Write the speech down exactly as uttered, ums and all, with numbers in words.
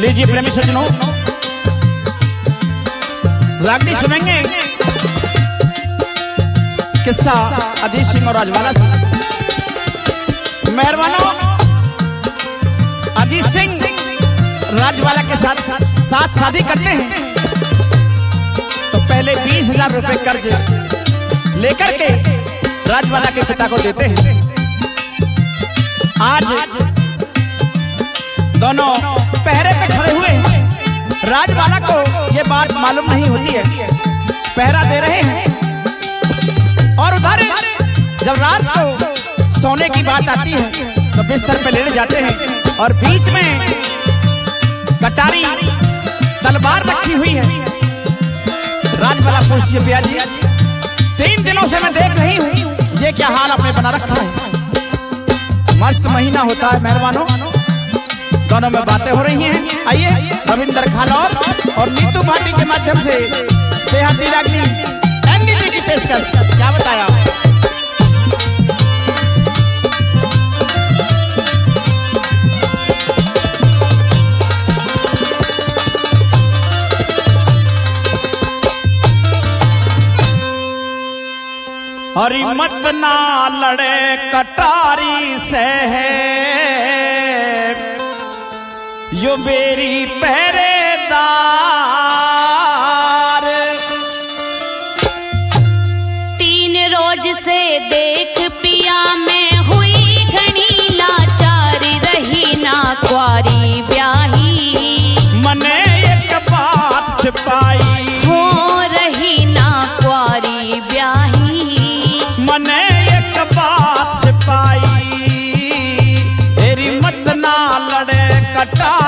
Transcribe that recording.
लीजिए प्रेमी सज्जनों, रागनी सुनेंगे किस्सा अजीत सिंह और राजवाला से। मेहरबानों, अजीत सिंह राजवाला के साथ साथ शादी करते हैं तो पहले बीस हजार रुपए कर्ज लेकर के राजवाला के पिता को देते हैं। आज दोनों पहरे पे खड़े हुए हैं। राजवाला को ये बात मालूम नहीं होती है, पहरा दे रहे हैं और उधर जब रात को सोने की बात आती है तो बिस्तर पे लेने जाते हैं और बीच में कटारी तलवार रखी हुई है। राजवाला पूछती है, पिया जी तीन दिनों से मैं देख रही हूँ ये क्या हाल आपने बना रखा है। मस्त महीना होता है मेहरबानों, दोनों में बातें हो रही हैं। आइए रविंदर खालौर और नीतू भाटी के माध्यम से देहाती रागनी एनडीटी की पेशकश। क्या बताया हरी मत ना लड़े कटारी से है यो मेरी पहरेदार। तीन रोज से देख पिया में हुई घनी लाचारी, रही ना क्वारी ब्याही मने एक बात छिपाई हो, रही ना क्वारी ब्याही मने एक बात छिपाई। तेरी मत ना लड़े कटा